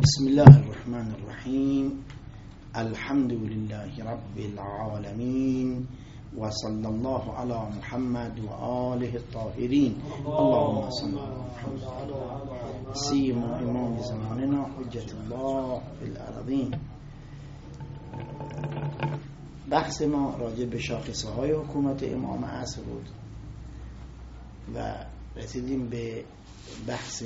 بسم الله الرحمن الرحیم. الحمد لله رب العالمین و صلی الله علی محمد و آله الطاهرین. اللهم صل علی سیما امام زماننا حجت الله فی الارضین. بحث ما راجع به شاخصه های حکومت امام عصر بود و رسیدیم به بحث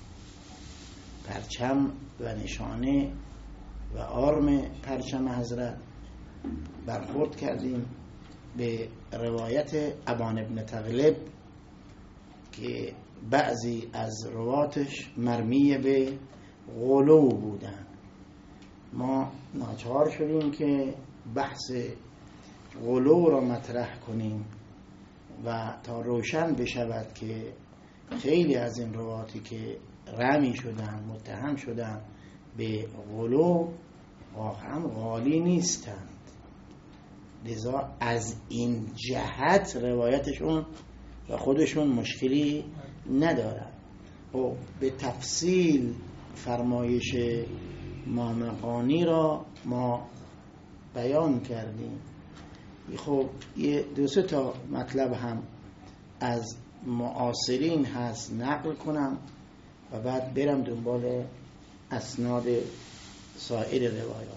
پرچم و نشانه و آرم پرچم حضرت. برخورد کردیم به روایت ابان ابن تغلب که بعضی از رواتش مرمی به غلو بودن. ما ناچار شدیم که بحث غلو را مطرح کنیم و تا روشن بشود که خیلی از این رواتی که رمی شدن، متهم شدن به غلو، واقعا غالی نیستند. لذا از این جهت روایتشون و خودشون مشکلی ندارن. و به تفصیل فرمایش مامقانی را ما بیان کردیم. خب یه دو سه تا مطلب هم از معاصرین هست نقل کنم و بعد برم دنبال اسناد سایر روایات.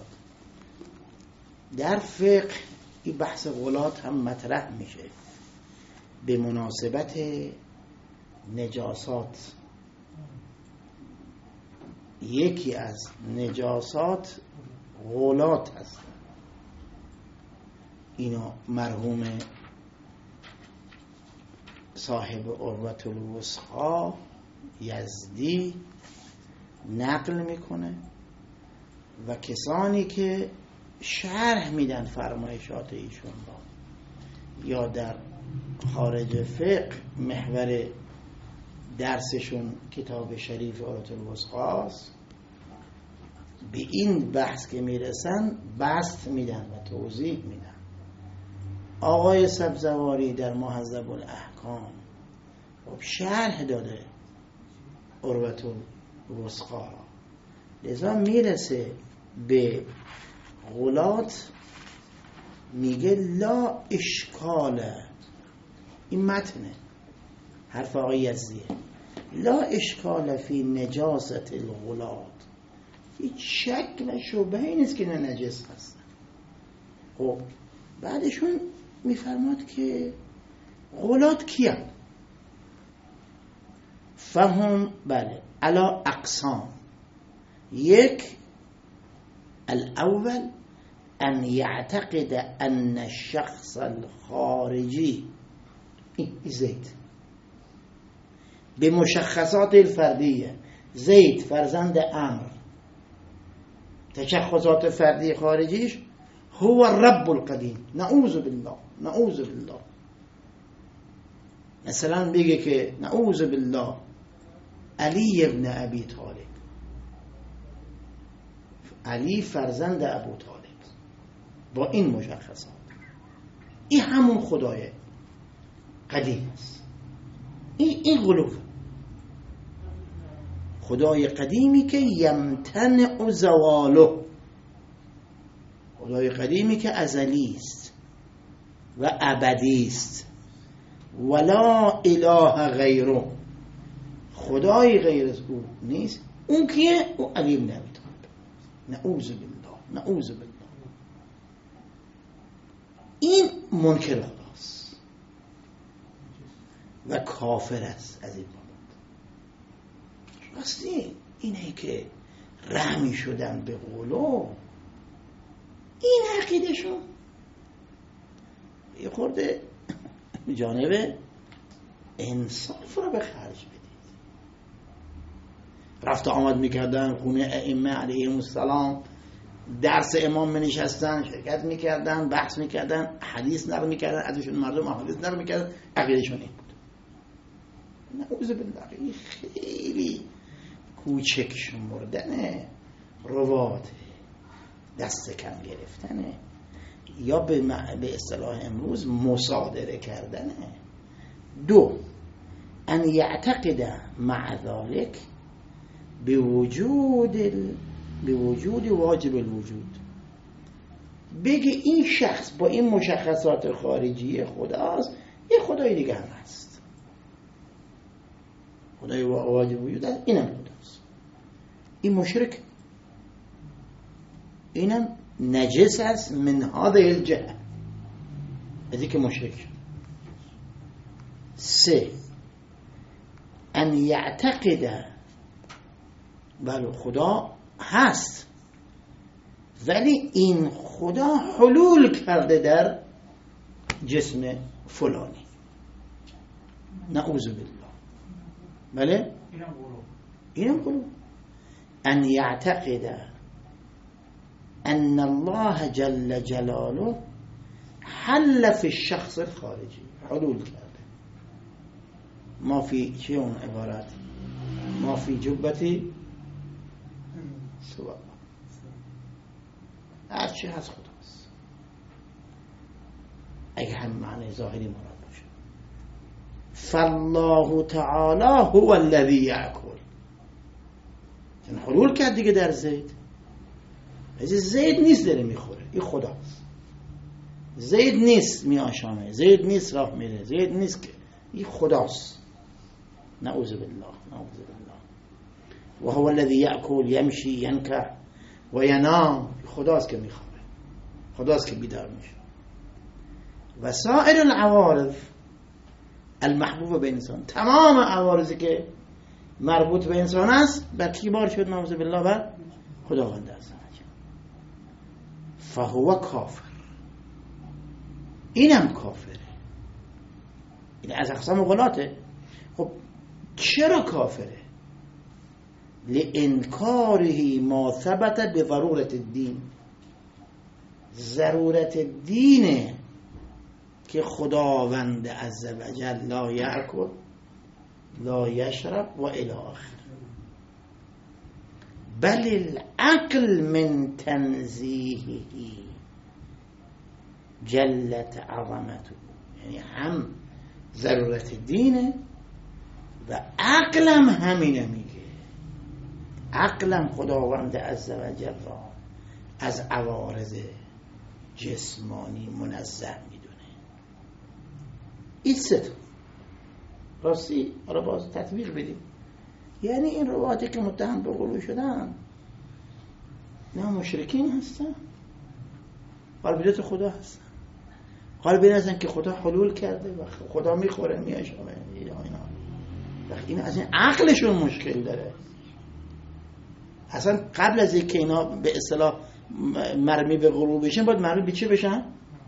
در فقه این بحث غلات هم مطرح میشه به مناسبت نجاسات. یکی از نجاسات غلات هست. اینو مرحوم صاحب عروة الوثقی یزدی نقل میکنه و کسانی که شرح میدن فرمایشات ایشون را یا در خارج فقه محور درسشون کتاب شریف عروة الوثقی است، به این بحث که میرسن بسط میدن و توضیح میدن. آقای سبزواری در مهذب الاحکام خب شرح داده عروة الوثقی را، لذا میرسه به غلات میگه لا اشکاله. این متنه، حرف آقای یزدیه. لا اشکال فی نجاست الغلات. هیچ شک و شبهه‌ای نیست که نه نجس هستن. خب بعدشون میفرماد که غلات کیه؟ فهم بله علا اقسام. یک، الاول ان یعتقد ان الشخص الخارجی زید به مشخصات الفردیه، زید فرزند عمرو، تشخصات فردی خارجیش هو الرب القدیم. نعوذ بالله، نعوذ بالله. مثلا بگه که نعوذ بالله علی ابن ابی طالب، علی فرزند ابو طالب، با این مشخصات. این همون خدای قدیم است. این غلو، خدای قدیمی که یمتنع زوالو، خدای قدیمی که ازلی است و ابدی است. ولا اله غیره، خدای غیر از او نیست. اون کیه؟ او علی ابن ابی طالب. نعوذ بالله، نعوذ بالله. این منکر خداست و کافر است. از این بابت راستی اینه که رحمی شدن به غلو، این عقیدشون یه خورده جانب انصاف رو به خرج بدید. رفت آمد میکردن خونه ائمه علیهم السلام، درس امام نشستن، شرکت میکردن، بحث میکردن، حدیث نقل میکردن، ازشون مردم حدیث نقل میکردن. عقیدشون این بود. نعوذ بالله. خیلی کوچک شمردن روات، دست کم گرفتنه، یا به اصطلاح امروز مصادره کردنه. دو، ان یعتقد مع ذلك به وجود واجب الوجود، بگه این شخص با این مشخصات خارجی خداست، یه خدای دیگه هم هست، خدای واجب وجود هست، اینم خداست. این مشرک، اینم نجس است من هذه الجهه، از اینکه مشرک. 3 ان یعتقد، بله خدا هست ولی این خدا حلول کرده در جسم فلانی، نعوذ بالله. بله اینم غلو. ان یعتقد ان الله جل جلاله حل في الشخص الخارجي، حلول کرده. ما فی چه اون عبارت؟ ما فی جبتی سوا، هر چی هست خداست، اگه هم معنی ظاهری مراد باشه. فالله تعالی هو الذی یأکل، چون حلول کرد دیگه در زید. زید نیست داره میخوره، این خداست. زید نیست میآشامه، زید نیست راه میره، زید نیست که، این خداست. نعوذ بالله، نعوذ بالله. و هو الذی یأکل یمشی ینکح و ینام، خداست که میخوره، خداست که بیدار میشه. و سایر العوارض المحبوب به انسان، تمام عوارضی که مربوط به انسان است بر کی بار شد؟ نعوذ بالله، بر خداوند عز و جل. فهو کافر، اینم کافره، این از اقسام غلاته. خب چرا کافره؟ لانکاره ما ثبت به ضرورت الدین، ضرورت دینه که خداوند عز و جل لا یأکل لا یشرب و الی آخر. بل العقل من تنزیهه جلت عظمته، یعنی هم ضرورت دینه و عقلم همینه میگه. عقلم خداوند عز و جل را از عوارض جسمانی منزه میدونه. این سه تا راستی حالا باز تطبیق بدیم. یعنی این روایاتی که متهم به غلو شدن نه مشرکین هستن، قلبیت خدا هستن، قلبی هستن که خدا حلول کرده و خدا میخوره میاشامه. این از این عقلشون مشکل داره. اصلا قبل از اینکه اینا به اصطلاح مرمی به غلو بشن باید مرمی به چی بشن؟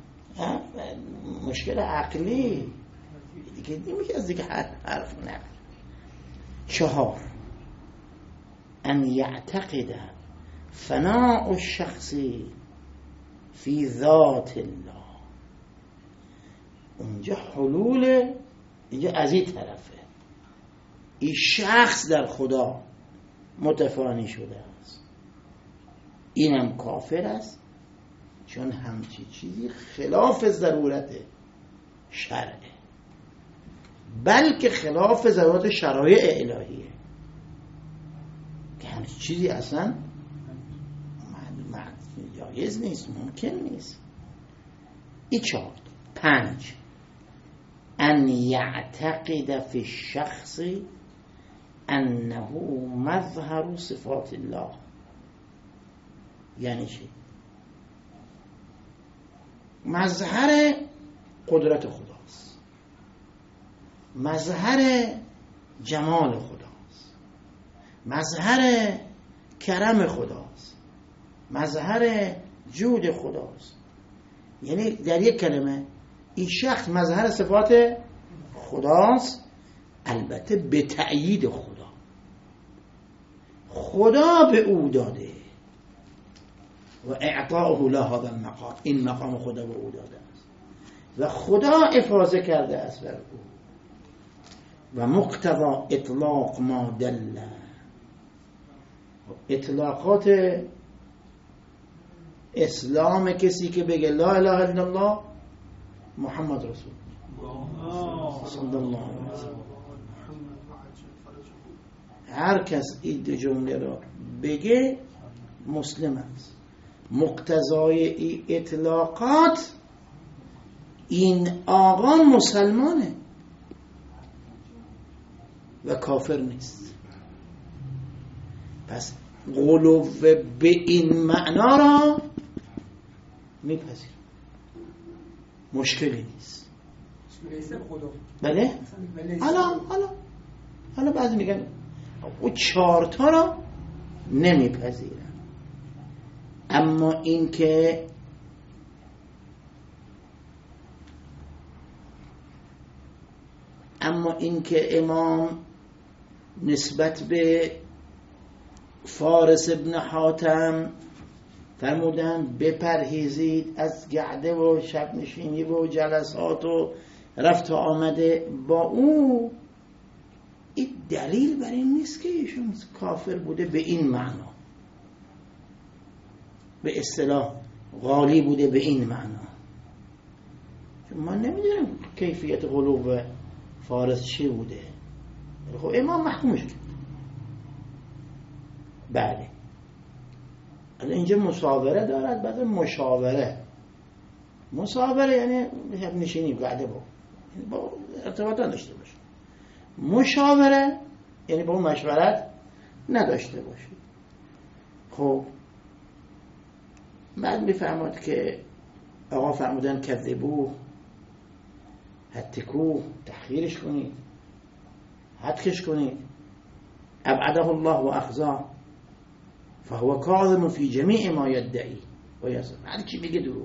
مشکل عقلی دیگه نمیشه از دیگه حرف نقل. 4 ان یعتقد فناء الشخص فی ذات الله، اونجا حلول، اینجا از این طرفه این شخص در خدا متفانی شده است، اینم کافر است، چون همچی چیزی خلاف ضرورت شرعه، بلکه خلاف ضرورت شرایع الهیه که همچی چیزی اصلا جایز نیست، ممکن نیست. این 4. 5 ان یعتقد فی الشخص انه مظهر صفات الله. یعنی چی؟ مظهر قدرت خداست، مظهر جمال خداست، مظهر کرم خداست، مظهر جود خداست. یعنی در یک کلمه این شخص مظهر صفات خداست، البته به تأیید خدا. خدا به او داده و اعطاؤه له هذا المقام، این مقام خدا به او داده است و خدا افاضه کرده است بر او. و مقتضا اطلاق ما دل، اطلاقات اسلام کسی که بگه لا اله الا الله محمد رسول صلی الله علیه و سلم، هر کس این دو جمله را بگه مسلم است. مقتضای این اطلاقات این آقا مسلمانه و کافر نیست. پس غلو به این معنا را میپذیر، مشکلی نیست. بله؟ حالا بعضی میگن او 4 تا را نمیپذیرن. اما این که امام نسبت به فارس ابن حاتم فرمودن بپرهیزید از گعده و شب نشینی و جلسات و رفت و آمده با او، این دلیل بر این نیست که ایشون کافر بوده به این معنا، به اصطلاح غالی بوده به این معنا. ما نمیدونیم کیفیت غلو فارس چی بوده. خب امام محکومش کرد. بله اینجا مصاوره دارد، بعد مصاوره یعنی شب نشینی قاعده با ارتباط داشته باشه. مشاوره یعنی با مشورت نداشته باشید. خب بعد میفرماد که آقا فرمودن کذبوه، هتکوه، تحقیرش کنید، هتکش کنید، ابعده الله و اخزاه فهو کاظم فی جمیع ما یدعی و یصف. هر چی بگه دروغ.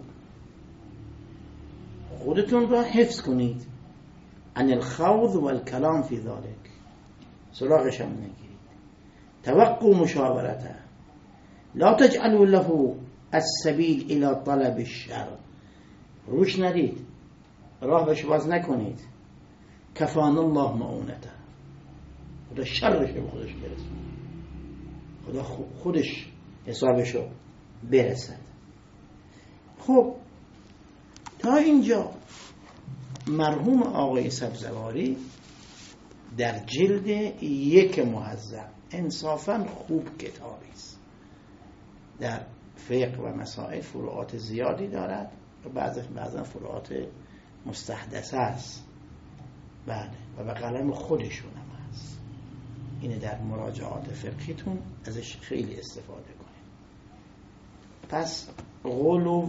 خودتون را حفظ کنید عن الخوض والکلام فی ذلك، سراغش هم نگیرید. توقع مشاورته، لا تجعلوا له السبیل الى طلب الشر، روش ندید، راه بهش باز نکنید. کفان الله معونته، خدا شرش به خودش برسد، خدا خودش حسابشو برسد. خب تا اینجا مرحوم آقای سبزواری در جلد 1 مهذب، انصافا خوب کتابی است، در فقه و مسائل فروعات زیادی دارد و بعضا فروعات مستحدثه است. بله و به قلم خودشون هم هست. اینه در مراجعات فقهیتون ازش خیلی استفاده کنید. پس غلو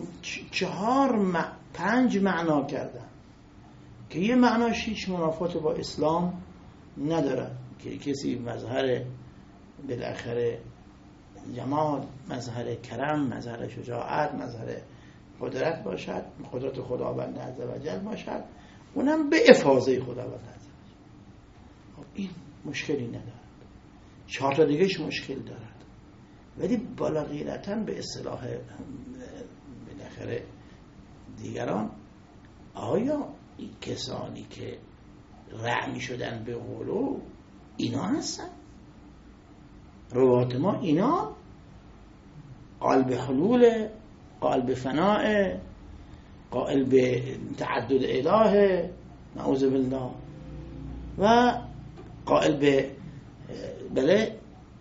5 معنا کردن که یه معناش هیچ منافات با اسلام نداره، که کسی مظهر بالاخره جمال، مظهر کرم، مظهر شجاعت، مظهر قدرت باشد، قدرت خداوند عزوجل باشد، اونم به افاضه خداوند عزوجل. این مشکلی ندارد. 4 تا دیگهش مشکل دارد، ولی بالا غیرتاً به اصطلاح بالاخره دیگران، آیا این کسانی که رعمی شدن به غلو اینا هستن؟ روات ما اینا قائل به حلول، قائل به فناء، قائل به تعدد اله نعوذ بالله، و قائل به بله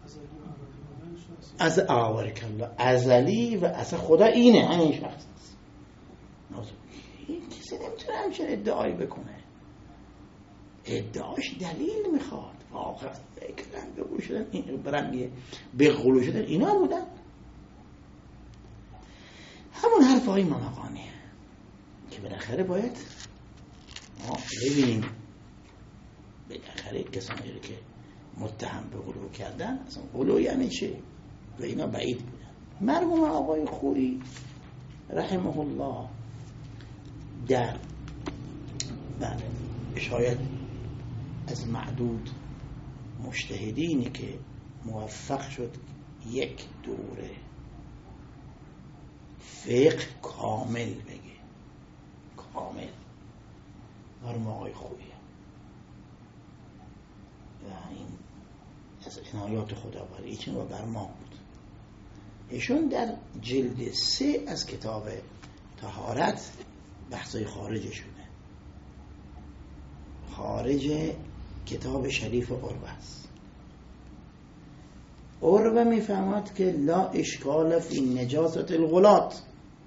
از آورک الله ازلی و اصلا خدا اینه، همین شخص است. این کسی نمیتونه همچنین ادعایی بکنه. ادعاش دلیل میخواد. واقعا فکرن بگو شدن این برن به غلو شدن اینا بودن. همون حرف های مناقانیه که بالاخره باید ما ببینیم بالاخره کسانی رو که متهم به غلو کردن اصلا غلو یعنی چه و اینا بعید بودن. مرحوم آقای خویی رحمه الله در بله شاید از معدود مجتهدینی که موفق شد 1 دوره فقه کامل بگه، کامل، مرحوم آقای خویی و این از عنایات خدا باره ایچن و بر ما بود. ایشون در جلد 3 از کتاب طهارت بحثای خارج شده، خارج کتاب شریف عروه است. عروه میفهمد که لا اشکال فی نجاست الغلات.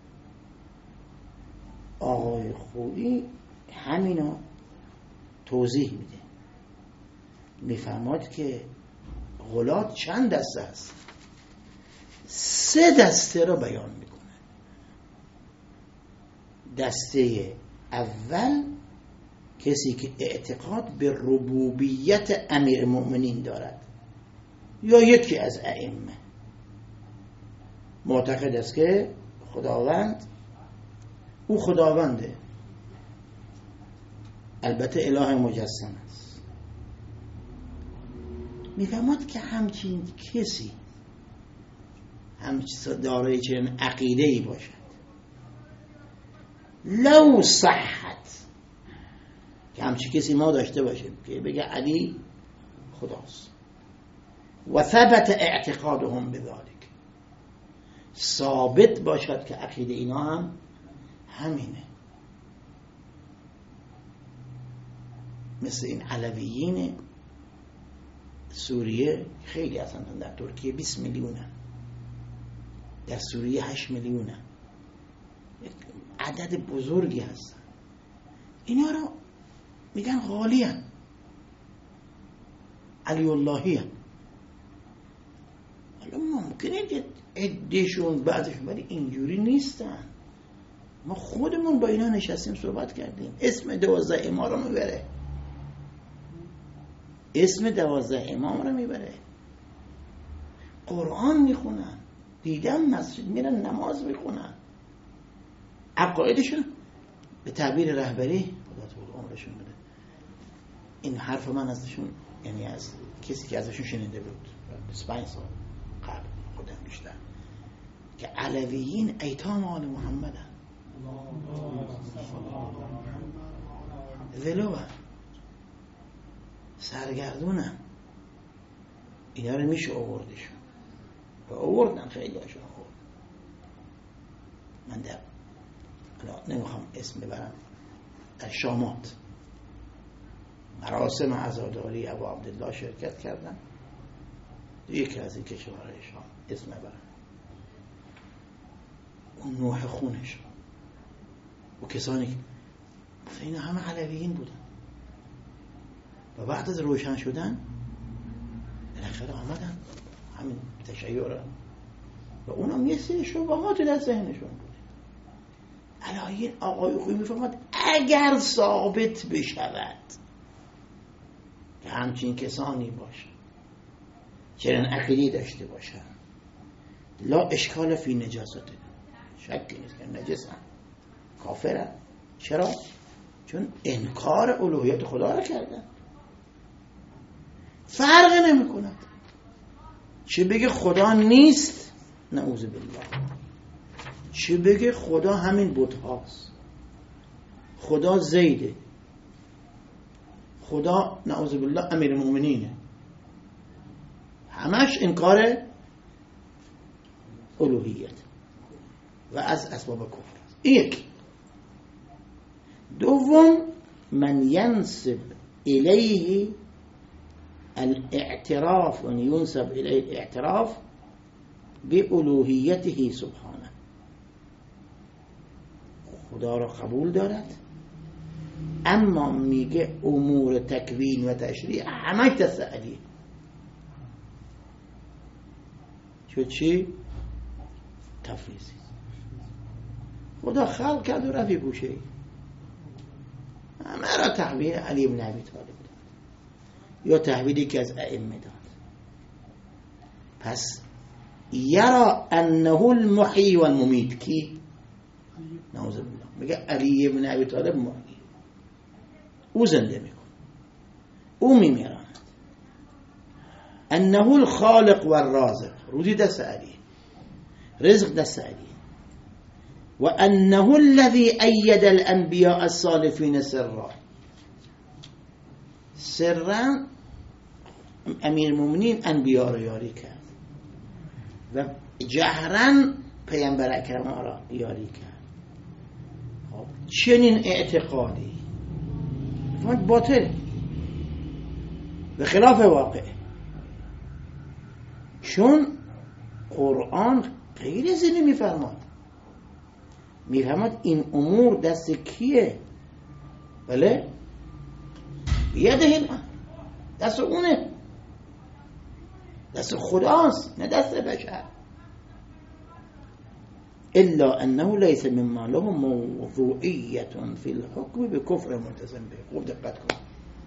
آقای خویی همینو توضیح میده، میفهمد که غلات چند دسته است، 3 دسته رو بیان میکنه. دسته اول کسی که اعتقاد به ربوبیت امیر المؤمنین دارد یا یکی از ائمه، معتقد است که خداوند او خداونده، البته اله مجسم است. میفهمد که همچین کسی دارای چنین عقیده‌ای باشد، لو صحت، که همچین کسی ما داشته باشیم که بگه علی خداست و ثبت اعتقادهم بذلك، ثابت باشد که عقیده اینا هم همینه، مثل این علویین سوریه خیلی هستن، در ترکیه 20 میلیونن، در سوریه 8 میلیونن، عدد بزرگی هستن. اینا رو میگن غالی هن، علی اللهی هن. حالا ممکنه که عدهشون بعضشون، ولی اینجوری نیستن. ما خودمون با اینا نشستیم صحبت کردیم، اسم 12 امام رو میبره، اسم 12 امام رو میبره، قرآن میخونن، دیدم مسجد میرن نماز میخونن، عقایدشون به تعبیر رهبری خدا طول عمرشون بده. این حرف من ازشون، یعنی از کسی که ازشون شنیده بود 25 سال قبل خودم بیشتر، که علویین ایتام آل محمدن، ولوان، سرگردونن، اینا رو میشه آوردشون و آوردن، خیلی هاشون آورد. من در نمیخوام اسم ببرم، در شامات مراسم عزاداری ابا عبدالله شرکت کردم، یکی از این کشورهای شام، اسم ببرم، اون نوح خونش و کسانی که اینا همه علویین بودن و بعد از روشن شدن بالاخره آمدن همین تشیع و اونم یه سری شبهات در ذهنشون بود. علایین آقای خویی میفهمد اگر ثابت بشود که همچین کسانی باشن، چنین عقیده‌ای داشته باشن، لا اشکال فی نجاسته، شکی نیست که نجسن، کافرن. چرا؟ چون انکار الوهیت خدا را کردن. فرق نمی کند چه بگه خدا نیست، نعوذ بالله، چه بگه خدا همین بت هاست، خدا زیده، خدا نعوذ بالله امیر المؤمنینه، همش انکار الوهیت و از اسباب کفر است. یک. دوم، من ینسب الیه الاعتراف و ینسب الیه الاعتراف بألوهیته سبحانه، خدا را قبول دارد اما میگه امور تکوین و تشریع همه دست علیه. چی؟ تفویضی. خدا خلق کرد و رفت گوشه همه را تحویل علی بن ابی طالب داد یا تحویلی که از ائمه داد. پس یرا انه المحیی و الممیت، کی؟ نعوذ بالله، میگه علی بن ابی طالب محیی، او زنده میکنه، او میمیراند. انه الخالق و الرازق، روزی دست علی، رزق دست علی. و انه الذي ايد الانبیاء الصالحین سرا، سرا امیر المؤمنین انبیاء رو یاری کرد و جهرا پیامبر اکرم را یاری کرد. چنین اعتقادی باطل و خلاف واقع. چون قرآن غیر زینی میفرماد این امور دست کیه؟ بله بیده الامر، دست اونه، دست خداست، نه دست بشر. الا انه لیس مما له موضوعیت فی الحکم بکفر ملتزم به. خوب دقت کن،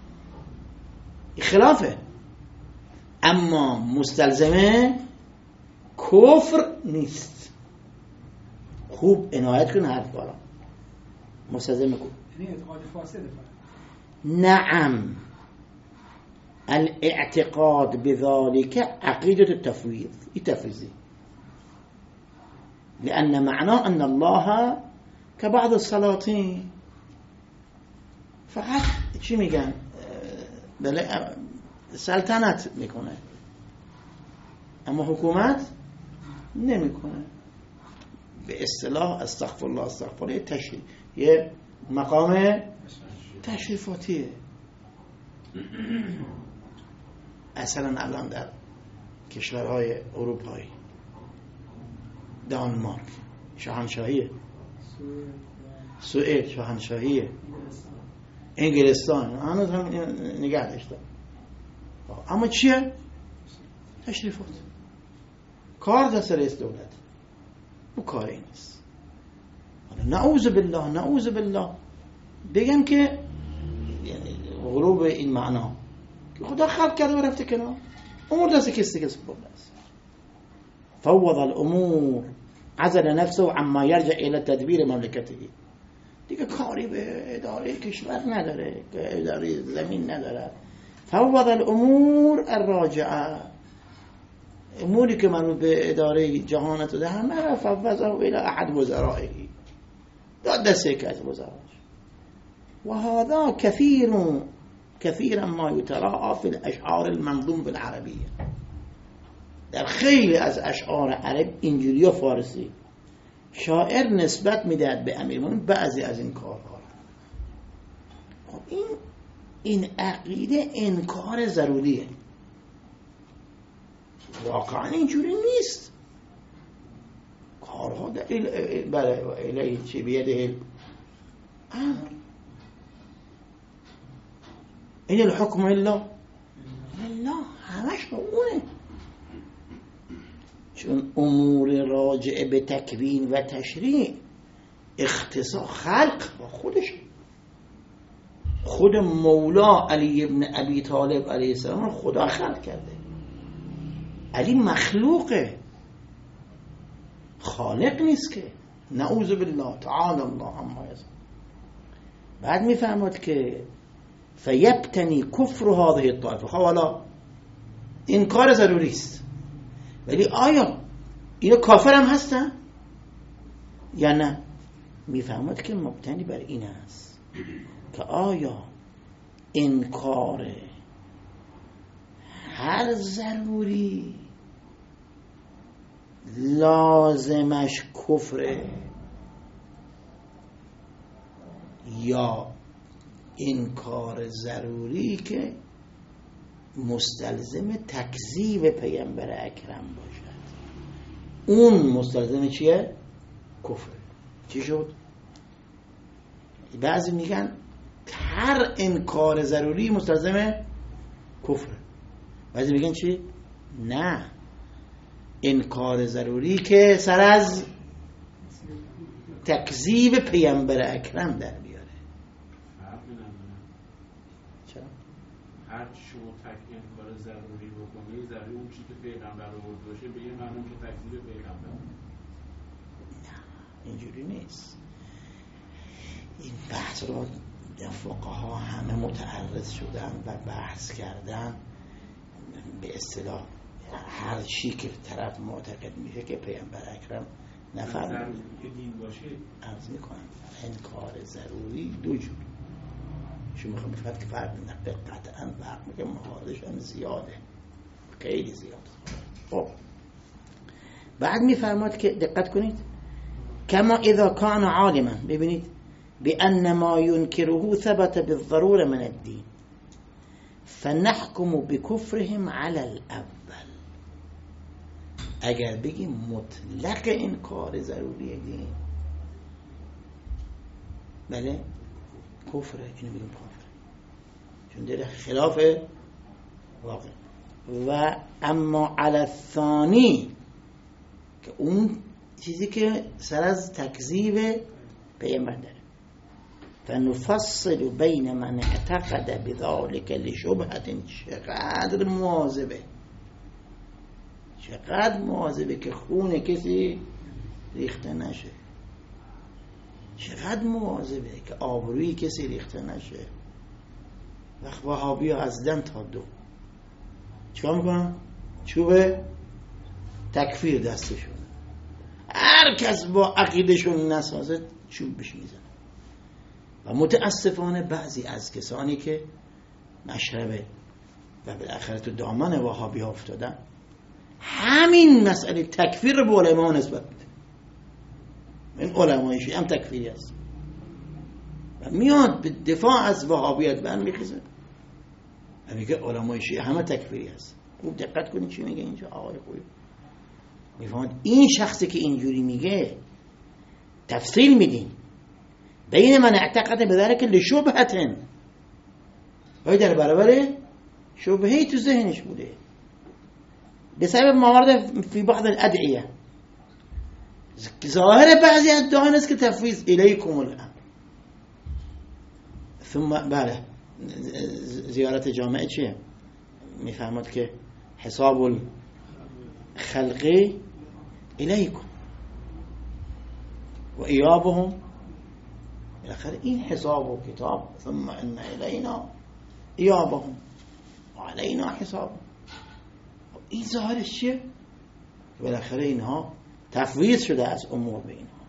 خلافه، اما مستلزمه کفر نیست. خوب عنایت کن حرف بارا، مستلزمه کفر یعنی اعتقاد فاسده. نعم، الاعتقاد بذلك عقيدة التفويض، تفويضي، لأن معناه أن الله كبعض السلاطين فقط چی میگن؟ بله سلطنت میکنه اما حکومت نمیکنه. به اصطلاح استغفر الله تشریف، یه مقام تشریفاتیه. اصلا الان در کشورهای اروپایی، دانمارک شاهنشاهیه، سوئد شاهنشاهیه، انگلستان هنوز هم نگه داشتن. اما چیه؟ تشریفات، کار دست رئیس دولت، او کاری نیست. نعوذ بالله بگم که یعنی غروب این معنا که خدا خلق کرده و رفته کنار، امور دست کسی بوده است. فوض الامور، عزل نفسه عما یرجع الى تدبیر مملکته، دیگه کاری به اداره کشور نداره، که اداره زمین نداره. فوض الامور الراجعه، اموری که مربوط به اداره جهانت ده همه فوضه الى احد وزرائه، داد دست یک از وزراش. و هذا كثيرا ما يتراءى في الاشعار المنظوم بالعربيه. در خیلی از اشعار عرب اینجوری و فارسی شاعر نسبت میدهد به امیرالمومنین بعضی از این کارها. خب این عقیده انکار ضروریه، واقعا اینجوری نیست. کارها در بله الیه چی بیده امر، این الحکم الا لله، همش با اونه. چون امور راجعه به تکوین و تشریع اختصاص خلق با خودش. خود مولا علی ابن ابی طالب علیه السلام خدا خلق کرده. علی مخلوقه، خالق نیست که. نعوذ بالله تعالی الله عما یصفون. بعد میفهمد که فیبتنی کفر هذه الطائفه. خب حالا این کار ضروری است، ولی آیا اینا کافر هم هستن یا نه؟ میفهمد که مبتنی بر این است که آیا انکار هر ضروری لازمش کفره یا انکار ضروری که مستلزم تکذیب پیامبر اکرم باشد، اون مستلزم چیه؟ کفر. چی شد؟ بعضی میگن هر انکار ضروری مستلزم کفر، بعضی میگن چی؟ نه، انکار ضروری که سر از تکذیب پیامبر اکرم در بیاره. چرا؟ هر شما انکار ضروری بکنید، ضروری اون چیزی که پیغمبر آورده باشه به یه معنی که تکذیب پیغمبر. نه اینجوری نیست. این بحث رو فقها همه متعرض شدن و بحث کردن. به اصطلاح هر چی که طرف معتقد میشه که پیامبر اکرم نفرمود که دین باشه، عرض میکنم انکار ضروری دو جور. شما میخوام بفرد که فرق نکنه، قطعا فرق میکنه، محالش هم زیاده، خیلی زیاده. خب بعد میفرماد که دقت کنید، کما اذا کان عالما، ببینید، بأن ما ينكره ثبت بالضرورة من الدين فنحكم بكفرهم على الأول. اگر بگیم مطلق این کار ضروریه دین، بله کفره، اینو میگیم کافره، چون داره خلاف واقع. و اما علی الثانی که اون چیزی که سر از تکذیب پیامبر داره، فنفصل بین من اعتقد بذلك لشبهة، چقدر مواظبه که خون کسی ریخته نشه، چقدر مواظبه که آبروی کسی ریخته نشه. وقت وهابی ها از دن تا دو چیکار میکنن؟ چوب تکفیر دستشون، هر کس با عقیدشون نسازه چوب بهش میزنه. و متاسفانه بعضی از کسانی که مشربه و بالاخره تو دامن وهابی ها افتادن، همین مسئله تکفیر رو به علما نسبت میده. این علمای شیعه هم تکفیری هست و میاد به دفاع از وهابیت برمیخیزه و میگه علمای شیعه همه تکفیری هست. خوب دقت کنید چی میگه اینجا آقای خوبی. میفهمید این شخصی که اینجوری میگه تفصیل میدین بین من اعتقد بذلك لشبهة، ولی در برابر شبههی تو ذهنش بوده بسبب موارد فی بعض الادعیه. ظاهر بعضی از دعایان است که تفویض الیکم الامر. ثم بله زیارت جامعه چیه؟ میفهمد که حساب الخلق الیکم و ایابهم، بالاخره این حساب و کتاب، ثم ان الینا ایابهم و علینا حساب. این ظاهرش چیه؟ بالاخره اینها تفویض شده از امور به اینها،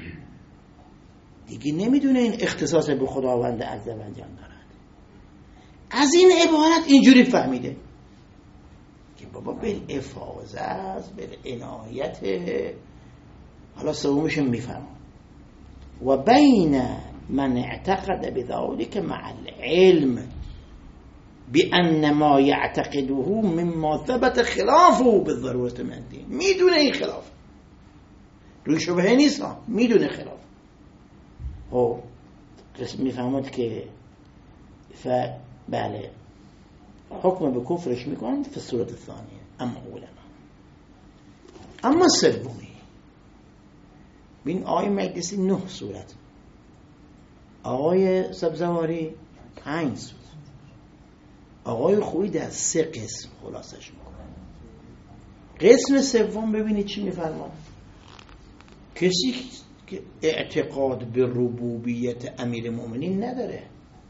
دیگه نمیدونه این اختصاص به خداوند عزوجل دارد. از این عبارت اینجوری فهمیده که بابا بالافاضه است، بالعنایت. حالا سومش میفهمم و بین من اعتقد بذلك مع العلم بأن ما يعتقده مما ثبت خلافه بالضرورة من الدين. میدونه این خلاف روی شبهه نیست، میدونه خلاف. خب قسم میفهمد که بله حکم به کفرش میکنند في صورت ثانیه. اما سومی بین آقای مجلسی 9 صورت، آقای سبزواری 5 صورت، آقای خویی در 3 قسم خلاصش میکنه. قسم سوم ببینید چی میفرماد. کسی که اعتقاد به ربوبیت امیر مؤمنین نداره،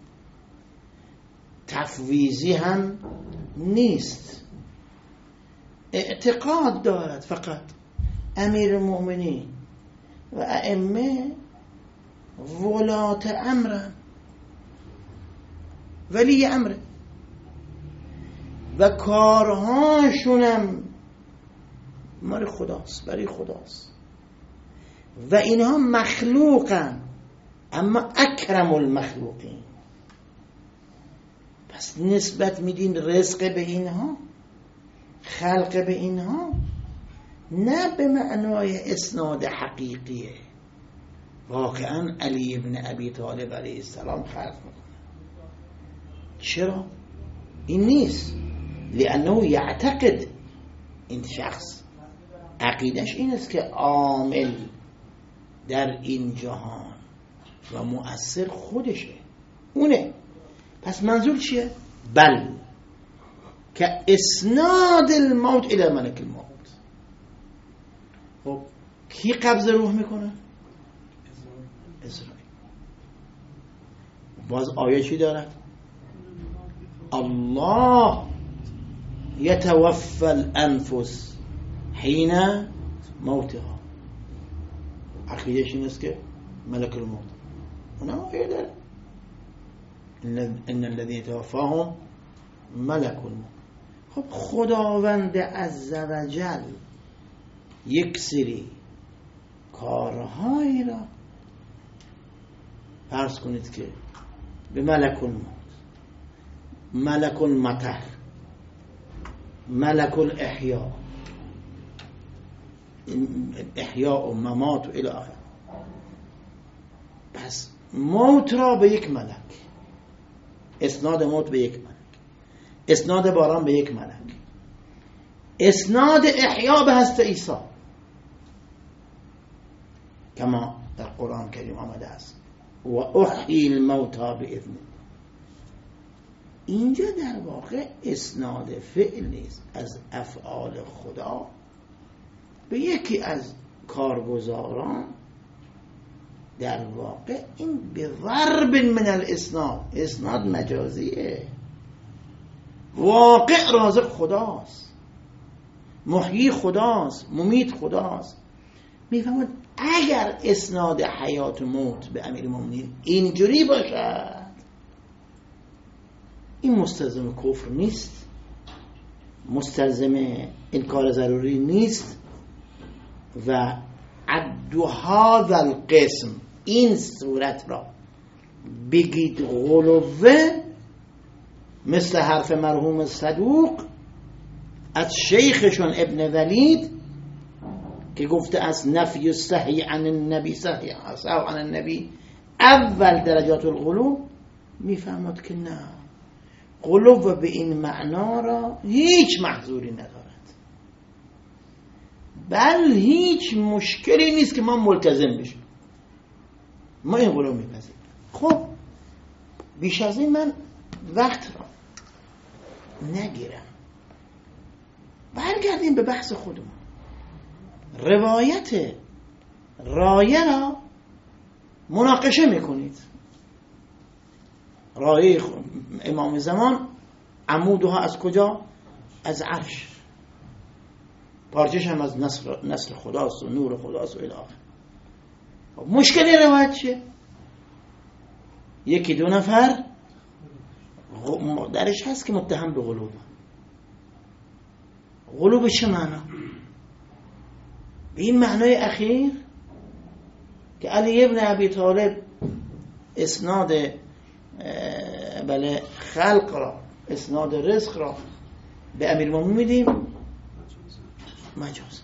تفویضی هم نیست، اعتقاد دارد فقط امیر مؤمنین و ائمه ولات امرن، ولی امره و کارهاشونم مال خداست، برای خداست و اینها مخلوقن، اما اکرم المخلوقین. پس نسبت میدین رزق به اینها، خلق به اینها، نه به معنای اسناد حقیقیه. واقعا علی ابن ابی طالب علیه السلام خلق میکنه. چرا؟ این نیست، لانه یعتقد، این شخص عقیدش این است که عامل در این جهان و مؤثر خودشه، اونه. پس منظور چیه؟ بل که اسناد الموت الى ملک الموت. خب کی قبض روح میکنه؟ اسرائیل. باز آیه چی دارد؟ الله یتوفى الانفس حین موتها. عقیدش این است که ملک الموت، اونم آیه داره ان الذي يتوفاهم ملك الموت. خب خداوند عزوجل یک سری کارهایی را فرض کنید که به ملک الموت، ملک المطر، ملک الاحیا، احیاء و ممات و الی آخر. پس موت را به یک ملک، اسناد موت به یک ملک، اسناد باران به یک ملک، اسناد احیا به هست عیسی کما در قرآن کریم آمده است و احیی الموتا باذن. اینجا در واقع اسناد فعل نیست از افعال خدا به یکی از کارگزاران، در واقع این به ضرب من الاسناد، اسناد مجازیه، واقع رازق خداست، محیی خداست، ممیت خداست. میفهمید اگر اسناد حیات و موت به امیرالمومنین اینجوری باشد، این مستلزم کفر نیست، مستلزم انکار ضروری نیست. و عد هذا القسم، این صورت را بگید غلوه، مثل حرف مرحوم صدوق از شیخشون ابن ولید که گفته از نفی صحیح عن النبی، صحیح عن النبی اول درجات الغلو، میفهمد که نه، غلو به این معنا را هیچ محظوری ندارد، بل هیچ مشکلی نیست که ما ملتزم بشیم، ما این غلو میپذیریم. خب بیش از این من وقت را نگیرم، برگردیم به بحث خودمون. روایت رایه را مناقشه میکنید. رایه امام زمان عمودها از کجا؟ از عرش، پارچش هم از نصر خداست و نور خداست و الی آخر. مشکلی روایت چیه؟ یکی دو نفر درش هست که متهم به غلو. غلو به چه معنا؟ به این معنای اخیر که علی ابن ابی طالب اسناد بله خلق را، اسناد رزق را به امیرالمومنین میدیم مجاز،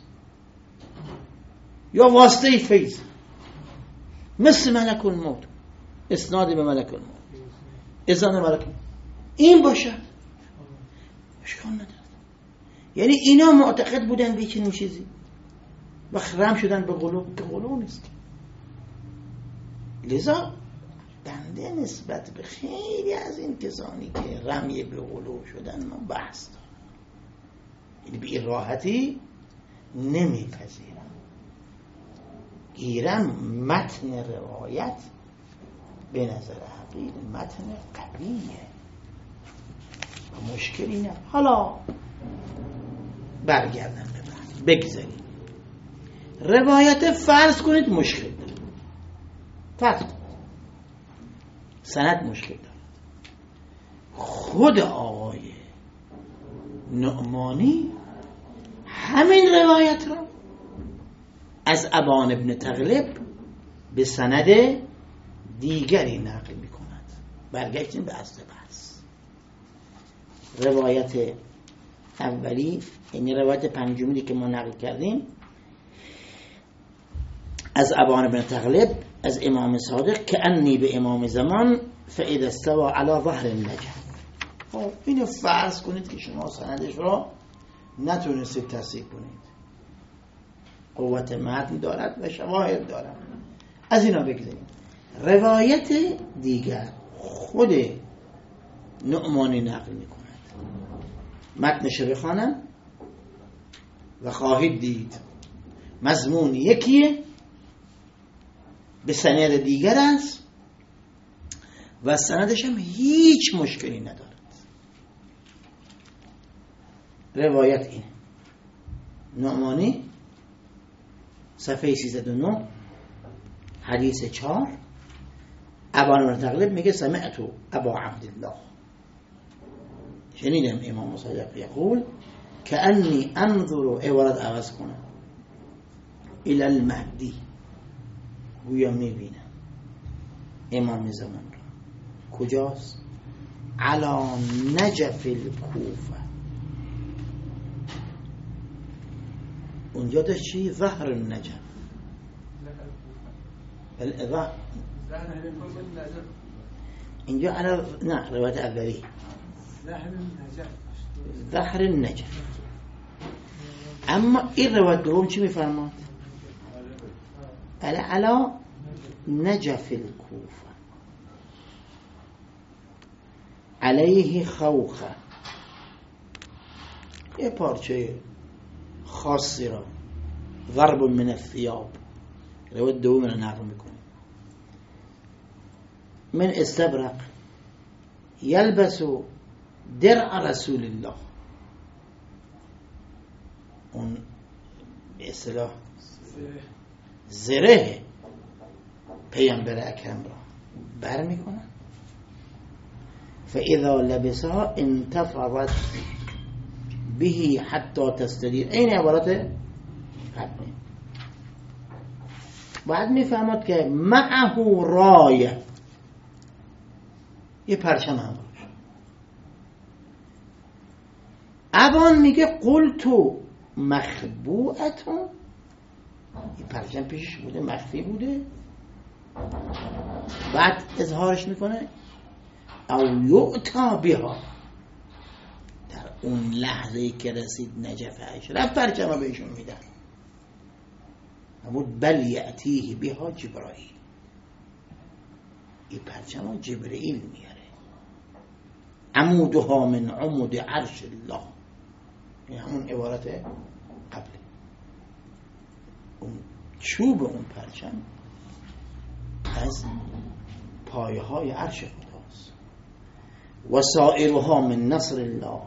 یا واسطه فیض مثل ملک الموت، اسناد به ملک الموت، اذن ملک الموت این باشه اشکال نداره. یعنی اینا معتقد بودن به چنین چیزی و خرم شدن به غلو که غلو نیست. لذا بنده نسبت به خیلی از این کسانی که رمی به غلو شدن من بحث دارم، یعنی به این راحتی نمیپذیرم. گیرم متن روایت به نظر حقیق متن قویه و مشکلی نه. حالا برگردم به بحث، بگذاریم روایت فرض کنید مشکل داره، فرض کنید سند مشکل داره، خود آقای نعمانی همین روایت را از ابان ابن تغلب به سند دیگری نقل می کند. برگشتیم به اصل بحث. روایت اولی، یعنی روایت پنجمی که ما نقل کردیم از ابان ابن تغلب از امام صادق که انی به امام زمان فاذا استوى على ظهر النجف. خب اینو فرض کنید که شما سندش را نتونستید تصحیح کنید، قوت متن دارد و شواهد دارد، از اینا بگذاریم. روایت دیگر خود نعمانی نقل می کند، متنش بخوانم و خواهید دید مضمون یکیه، به سند دیگر است و سندش هم هیچ مشکلی ندارد. روایت اینه، نعمانی صفحه 309 حدیث 4 ابان بن تغلب میگه سمعت ابا عبدالله، شنیدم امام صادق یقول کأنی انظر، عبارت عوض کنم، الی المهدی، گویا میبینم امام زمان را. کجاست؟ علی نجف الکوفه، اونجا داشت چی؟ ظهر النجف. اینجا نه روایت اولی ظهر النجف. اما این روایت دوم چی میفرماد؟ علا نجف الکوفه علیه خوخه، یه پارچه خاصی را ضرب من الثياب، روایت دوم را نقل میکنه، من استبرق یلبس درع رسول الله، اون به اصطلاح زره پیامبر اکرم را بر میکنن. فاذا لبسها انتفضت به حتی تستدیر. این عبارت قبلی. بعد میفهمد که معه رایه، یه پرچم هم باشه. ابان میگه قلتو مخبوعتون، یه پرچم پیشش بوده، مخفی بوده. بعد اظهارش میکنه او یعطا بها، در اون لحظه‌ای که رسید نجف اشرف پرچم رو بهشون میدن. همون بل یأتیه بها جبرائیل، این پرچم رو جبرائیل میاره. عمودها من عمود عرش الله، این همون عبارت قبل. اون چوب اون پرچم از پایه های عرش خداست. و سائرها من نصر الله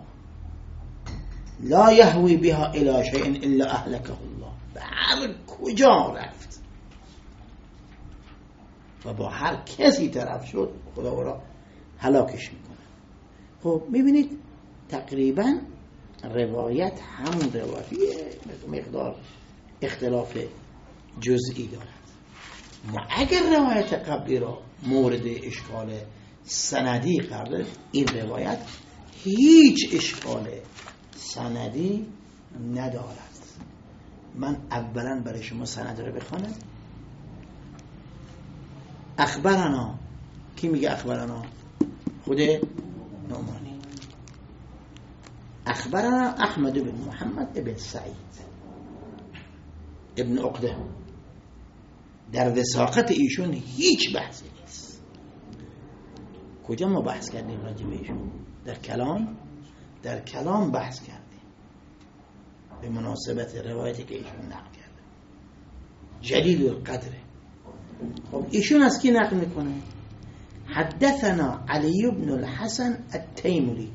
لا یهوی بها الی شیء الا اهلکه الله. به هر کجا رفت و با هر کسی طرف شد خدا او را هلاکش میکنه. خب میبینید تقریبا روایت همون روایتیه، مقدار اختلاف جزئی دارد. ما اگر روایت قبلی را مورد اشکال سندی قرار، این روایت هیچ اشکال سندی ندارد. من اولا برای شما سند رو بخوانم. اخبرنا، کی میگه اخبرنا؟ خود نعمانی. اخبرنا احمد بن محمد ابن سعید ابن عقده. در وثاقت ایشون هیچ بحثی نیست. کجا ما بحث کردیم راجع به ایشون؟ در کلام بحث کردیم به مناسبت روایتی که ایشون نقل کرده، جلیل القدره. خب ایشون از کی نقل میکنه؟ حدثنا علی بن الحسن التیموری،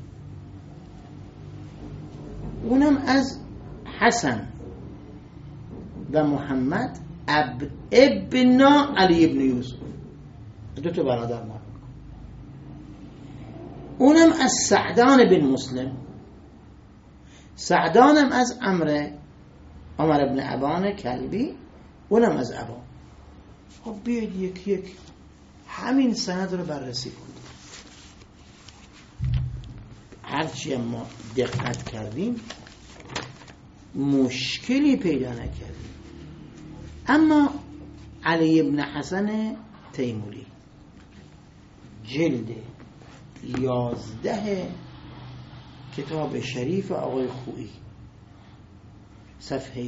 اونم از حسن و محمد ابن علی ابن یوسف، دو تا برادر نقل. اونم از سعدان بن مسلم، سعدانم از عمر ابن ابان کلبی، اونم از ابان. خب بیاید یک یک همین سند رو بررسی کنیم. هرچی ما دقت کردیم مشکلی پیدا نکردیم. اما علی ابن حسن تیموری جلد 11 کتاب شریف آقای خویی، صفحه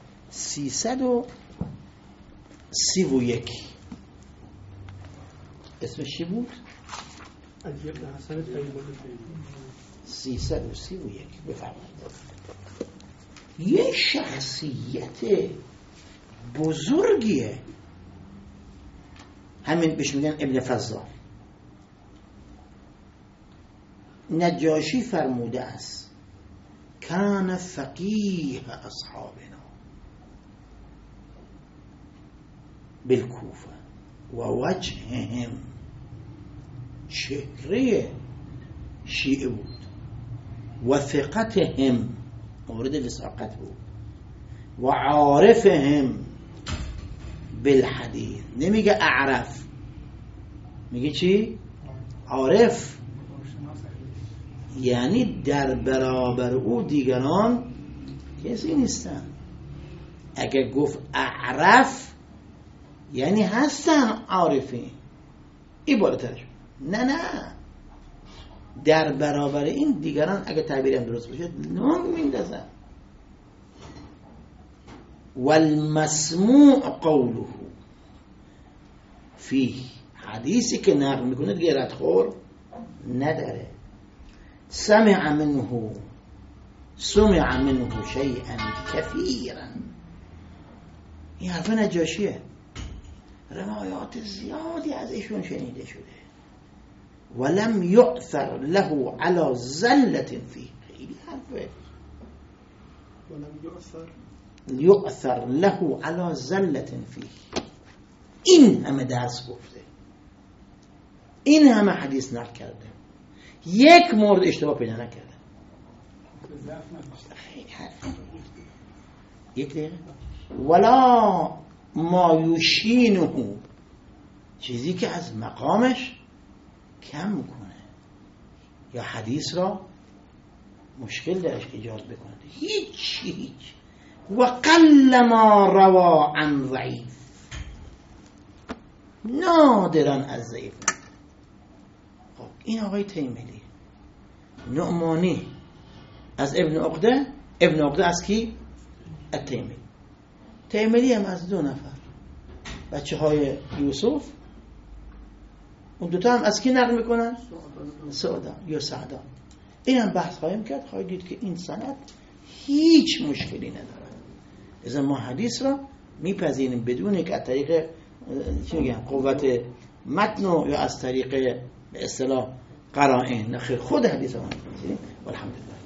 331. اسمش چی بود؟ علی ابن حسن تیموری. 331. بفرمایید. یه شخصیت بزرگیه، همین بهش میگن ابن فضال. نجاشی فرموده است کان فقیه اصحابنا بالکوفه و وجههم، چهره شیعه بود، و ثقتهم، مورد وثاقت بود، و عارفهم بالحدیث. نمیگه اعرف، میگه چی؟ عارف، یعنی در برابر او دیگران کسی نیستن. اگه گفت اعرف یعنی هستن عارفین، این بالاترش. نه در برابر این دیگران اگه تعبیرم درست باشه نام میندازن. والمسموع قوله فيه، حدیثی که نقل میکنه دیگه ردخور نداره. سمع منه شیئا کثیرا، این حرف نجاشیه، روایات زیادی از ایشون شنیده شده. ولم یؤثر له على زلة فيه، خیلی حرفه. ولم یؤثر له على زلة فيه، این همه درس گفته، این همه حدیث نقل کرده، یک مورد اشتباه پیدا نکرده. یک دقیقه. ولا ما یشینه، چیزی که از مقامش کم میکنه یا حدیث را مشکل درش ایجاد بکنه. هیچ. و قل ما روا عن ضعیف، نادرا از ضعیف. خب این آقای تیملی نعمانی از ابن عقده از کی؟ التیملی. تیملی هم از 2 نفر بچه های یوسف، اون دوتا هم از کی نقل میکنن؟ سعدا یا سعدا. این هم بحث خواهیم کرد، خواهید دید که این سند هیچ مشکلی نداره. اذا ما حدیث را میپذیریم بدون که از طریق قوت متن یا از طریق به اصطلاح قرائن، خود حدیث را میپذیریم. والحمدلله.